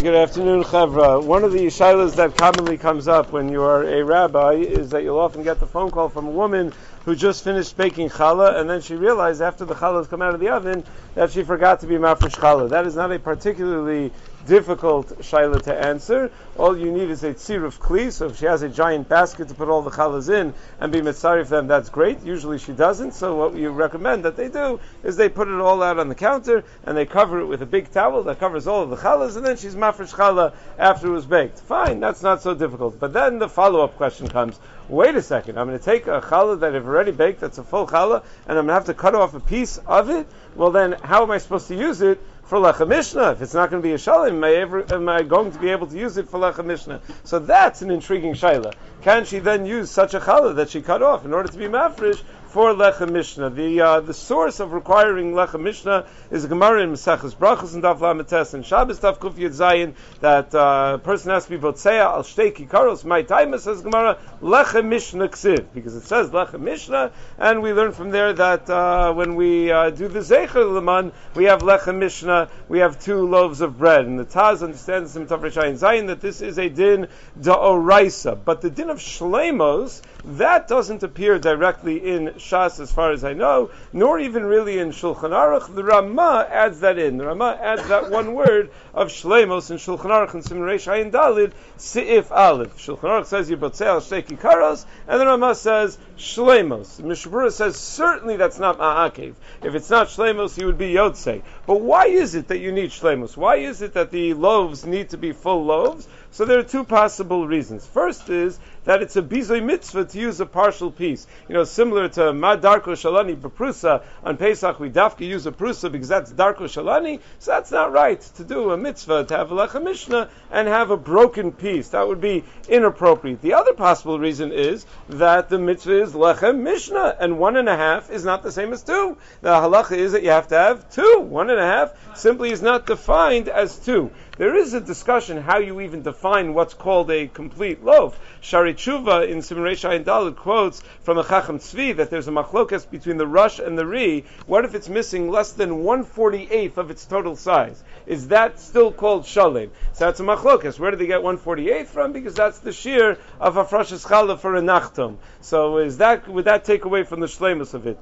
Good afternoon, Chevra. One of the shilas that commonly comes up when you are a rabbi is that you'll often get the phone call from a woman who just finished baking challah, and then she realized after the challah has come out of the oven that she forgot to be mafresh challah. That is not a particularly difficult shaila to answer. All you need is a tzir of kli, so if she has a giant basket to put all the challahs in and be mitzarif them, that's great. Usually she doesn't, so what you recommend that they do is they put it all out on the counter and they cover it with a big towel that covers all of the challahs, and then she's mafresh challah after it was baked. Fine, that's not so difficult. But then the follow-up question comes, wait a second, I'm going to take a challah that I've already baked, that's a full challah, and I'm going to have to cut off a piece of it? Well then, how am I supposed to use it for Lechem Mishnah? If it's not going to be a shalim, am I going to be able to use it for Lechem Mishnah? So that's an intriguing shaila. Can she then use such a challah that she cut off in order to be mafresh for Lechem Mishnah? The source of requiring Lechem Mishnah is a Gemara in Maseches Brachos and Daf Lametes and Shabbos Daf Kuf Yud Zayin that a person has to be Botzeya al Shtei Kikaros. My time says Gemara Lechem Mishnah Ksiv, because it says Lechem Mishnah, and we learn from there that when we do the Zecher Leman, we have Lechem Mishnah, we have 2 loaves of bread, and the Taz understands in Tav Resh Ayin Zayin that this is a din da'oraisa, but the din of Shleimos, that doesn't appear directly in Shas as far as I know, nor even really in Shulchan Aruch. The Ramah adds that in. The Ramah adds that one word of Shleimos in Shulchan Aruch and Siman Reish Ayin Dalid, Seif Aleph. Shulchan Aruch says Yibotzei al Shtei Kikaros, and the Ramah says Shleimos. Mishabura says certainly that's not Ma'akev. If it's not Shleimos, you would be Yotzei. But why is it that you need Shleimos? Why is it that the loaves need to be full loaves? So there are 2 possible reasons. First is that it's a bizoy mitzvah to use a partial piece. Similar to Ma Darko Shalani B'Prusa, on Pesach we dafka use a prusa because that's Darko Shalani, so that's not right to do a mitzvah, to have a Lechem Mishnah and have a broken piece. That would be inappropriate. The other possible reason is that the mitzvah is Lechem Mishnah, and 1.5 is not the same as 2. The halacha is that you have to have 2. 1.5 simply is not defined as 2. There is a discussion how you even define what's called a complete loaf. Shari Tshuva in Siman Reish Ayin Daled quotes from a Chacham Tzvi that there's a machlokas between the Rush and the Ri. What if it's missing less than 1/48th of its total size? Is that still called shalem? So that's a machlokas. Where do they get 1/48th from? Because that's the shear of Hafrashas Challah for a Nachtom. So would that take away from the shlemus of it?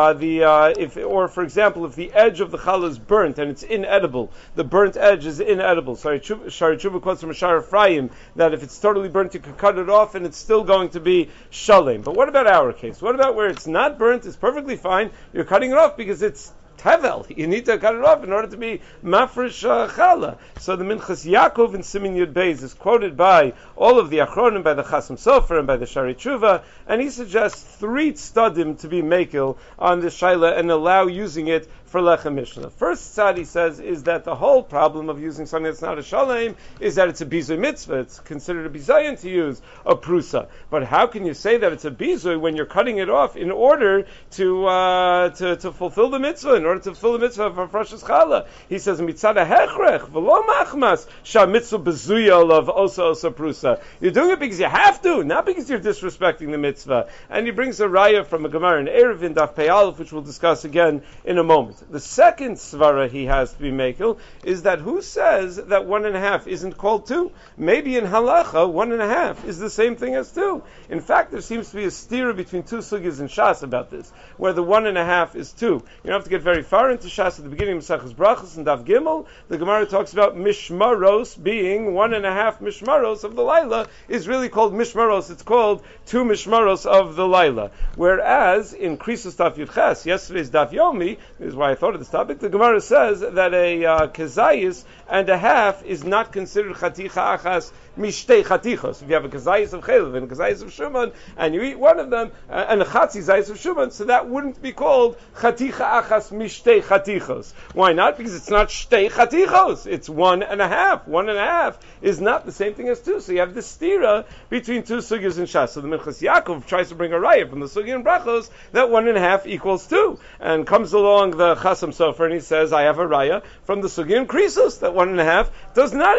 For example, if the edge of the challah is burnt and it's inedible, the burnt edge is inedible. Shari Tshuva quotes from Shar Ephraim that if it's totally burnt, you can cut it off and it's still going to be shalem. But what about our case? What about where it's not burnt? It's perfectly fine. You're cutting it off because it's Tevel. You need to cut it off in order to be mafresh challah. So the Minchas Yaakov in Siman Yud Beis is quoted by all of the Achronim, by the Chasam Sofer and by the Shari Tshuva, and he suggests 3 tzadim to be makil on this shaila and allow using it for Lechem Mishnah. First tzad he says is that the whole problem of using something that's not a shalem is that it's a bizoy mitzvah. It's considered a bizayon to use a prusa. But how can you say that it's a bizoy when you're cutting it off in order to fulfill the mitzvah, in order to fulfill the mitzvah of Hafrashas Challah? He says mitzad hechrech v'lo machmas sha mitzvah bezuya of osa prusa. You're doing it because you have to, not because you're disrespecting the mitzvah. And he brings a raya from a Gemara in Eruvin Daf Pei Aleph, which we'll discuss again in a moment. The second svara he has to be makil is that who says that 1.5 isn't called 2? Maybe in halacha 1.5 is the same thing as 2. In fact, there seems to be a stira between 2 sugis and Shas about this, where the 1.5 is 2. You don't have to get very far into Shas. At the beginning of Maseches Brachos and Daf Gimel, the Gemara talks about mishmaros being 1.5 mishmaros of the Laila is really called mishmaros. It's called 2 mishmaros of the Laila. Whereas in Krisus Daf Yud Ches, yesterday's Daf Yomi, is why I thought of this topic, the Gemara says that a kezayis and a half is not considered chaticha achas mishtei chatichos. If you have a kezayis of chelev and a kezayis of shuman, and you eat one of them, and a chatzi zayis of shuman, so that wouldn't be called chaticha achas mishtei chatichos. Why not? Because it's not shtei chatichos. It's 1.5. 1.5 is not the same thing as 2. So you have this stira between 2 sugyas and Shas. So the Minchas Yaakov tries to bring a raya from the sugya and brachos that 1.5 equals 2, and comes along the Chasam Sofer, and he says, I have a raya from the Sugiyim Krisos that 1.5 does not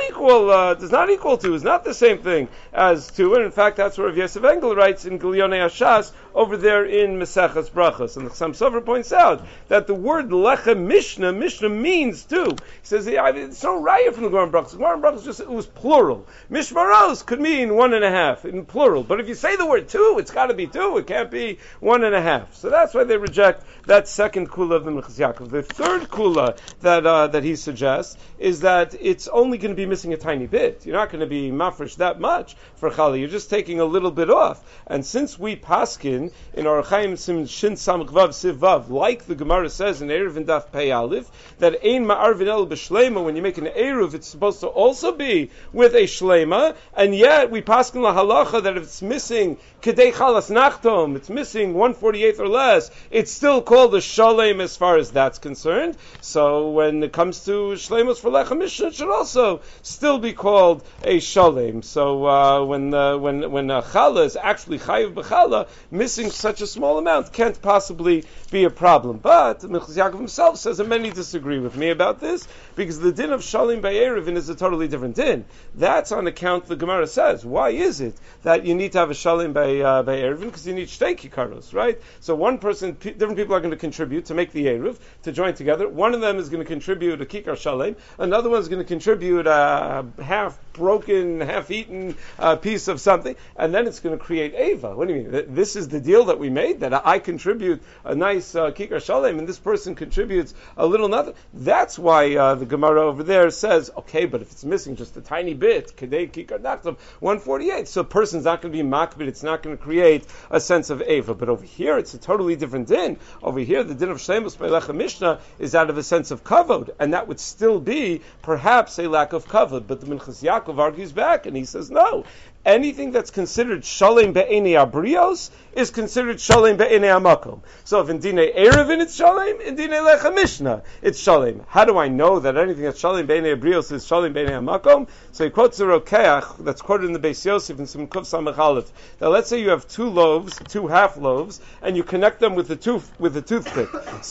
equal to, is not the same thing as 2, and in fact that's where Rav Yosef Engel writes in Gilyonei Hashas over there in Meseches Brachos, and the Chasam Sofer points out that the word Lechem Mishnah means 2. He says it's no raya from the Gemara Brachos. The Gemara Brachos just it was plural. Mishmaros could mean 1.5 in plural, but if you say the word 2, it's got to be 2. It can't be 1.5. So that's why they reject that second kula of the Minchas Yaakov. The third kula that he suggests is that it's only going to be missing a tiny bit. You're not going to be mafresh that much for challah. You're just taking a little bit off. And since we paskin in Orach Chaim Shin Samach Vav Siv Vav, like the Gemara says in Erev and Daf Pei Aleph, that ein ma'arvin el b'shleima, when you make an eruv, it's supposed to also be with a shleima, and yet we paskin la halacha that if it's missing kedei chalas nachtom, it's missing 1/48 or less, it's still called a shalem as far as that's concerned. So when it comes to shlemos for lechem mishnah, it should also still be called a shalem. So when a challah is actually chayiv b'challah, missing such a small amount can't possibly be a problem. But Minchas Yaakov himself says, and many disagree with me about this, because the din of shalem by eruvin is a totally different din. That's on account, the Gemara says, why is it that you need to have a shalem by eruvin? Because you need shtei kikaros, right? So one person, different people are going to contribute to make the eruv, to join together. One of them is going to contribute a kikar shalem. Another one is going to contribute a half-broken, half-eaten piece of something, and then it's going to create eva. What do you mean? This is the deal that we made, that I contribute a nice kikar shalem, and this person contributes a little nothing. That's why the Gemara over there says, okay, but if it's missing just a tiny bit, kedei kikar nachtom, 1/48, so a person's not going to be makbid, it's not going to create a sense of eva. But over here, it's a totally different din. Over here, the din of shlemus by lechem mishnah is out of a sense of kavod, and that would still be perhaps a lack of kavod. But the Minchas Yaakov argues back, and he says, no. Anything that's considered shalem be'enei abrios is considered shalem be'enei amakom. So if in dinei erevin it's shalem, in dinei lechem mishnah it's shalem. How do I know that anything that's shalem be'enei abrios is shalem be'enei amakom? So he quotes the Rokeach that's quoted in the Beis Yosef in some Kuf Samach Aleph. Now let's say you have 2 loaves, 2 half loaves, and you connect them with a toothpick.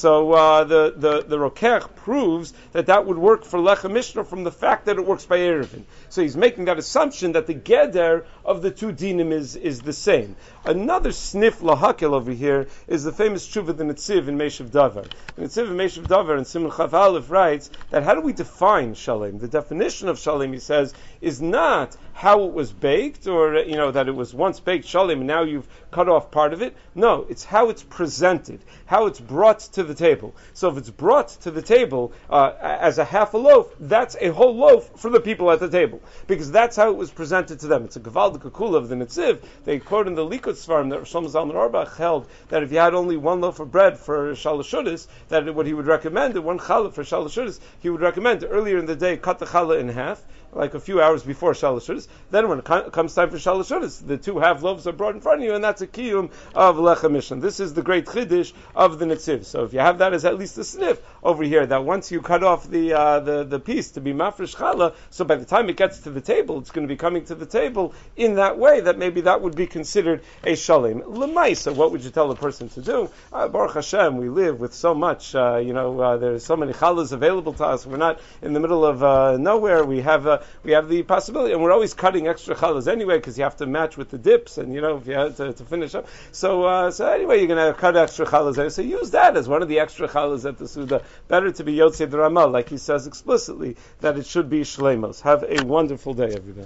So the Rokeach proves that would work for lechem mishnah from the fact that it works by erevin. So he's making that assumption that the geder of the 2 dinim is the same. Another sniff lahakel over here is the famous tshuva the Netziv in Meishav Davar. The Netziv in Meishav Davar in Siman Chav Aleph writes that how do we define shalem? The definition of shalem, he says, is not how it was baked, or that it was once baked shalem and now you've cut off part of it. No, it's how it's presented, how it's brought to the table. So if it's brought to the table as a half a loaf, that's a whole loaf for the people at the table, because that's how it was presented to them. It's a Gavaldik Kula of the Netziv. They quote in the Likut Svarim that Shlomo Zalman Auerbach held that if you had only 1 loaf of bread for Shalosh Shudas, that what he would recommend, 1 challah for Shalosh Shudas, he would recommend earlier in the day cut the challah in half, like a few hours before Shalosh Shudas. Then when it comes time for Shalosh Shudas, the 2 half loaves are brought in front of you, and that's a kiyum of lechem mishnah. This is the great chiddush of the Netziv. So if you have that as at least a sniff over here, that once you cut off the piece to be mafresh challah, so by the time it gets to the table, it's going to be coming to the table in that way, that maybe that would be considered a shalem. L'maisa, what would you tell a person to do? Baruch Hashem, we live with so much, there's so many challahs available to us. We're not in the middle of nowhere. We have the possibility, and we're always cutting extra challahs anyway, because you have to match with the dips, and if you have to finish up. So anyway, you're going to cut extra challahs. So use that as one of the extra challahs at the Suda. Better to be Yotzei D'Rama, like he says explicitly, that it should be shlemos. Have a wonderful day, everybody.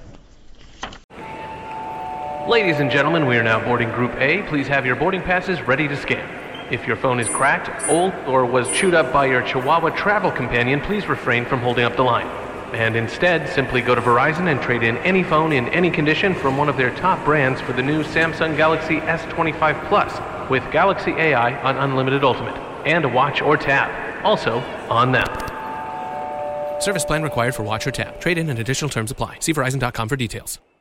Ladies and gentlemen, we are now boarding Group A. Please have your boarding passes ready to scan. If your phone is cracked, old, or was chewed up by your Chihuahua travel companion, please refrain from holding up the line. And instead, simply go to Verizon and trade in any phone in any condition from one of their top brands for the new Samsung Galaxy S25 Plus with Galaxy AI on Unlimited Ultimate and Watch or Tap, also on them. Service plan required for Watch or Tap. Trade in and additional terms apply. See Verizon.com for details.